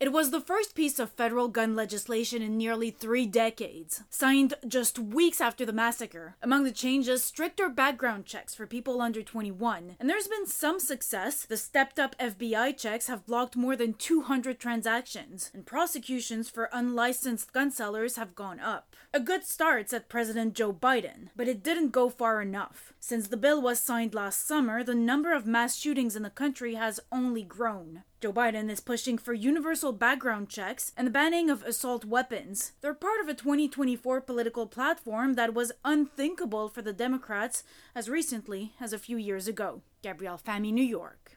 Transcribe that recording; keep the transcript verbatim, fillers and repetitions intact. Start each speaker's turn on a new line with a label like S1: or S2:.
S1: It was the first piece of federal gun legislation in nearly three decades, signed just weeks after the massacre. Among the changes, stricter background checks for people under twenty-one. And there's been some success. The stepped-up F B I checks have blocked more than two hundred transactions, and prosecutions for unlicensed gun sellers have gone up. A good start, said President Joe Biden, but it didn't go far enough. Since the bill was signed last summer, the number of mass shootings in the country has only grown. Joe Biden is pushing for universal background checks and the banning of assault weapons. They're part of a twenty twenty-four political platform that was unthinkable for the Democrats as recently as a few years ago. Gabrielle Fahmy, New York.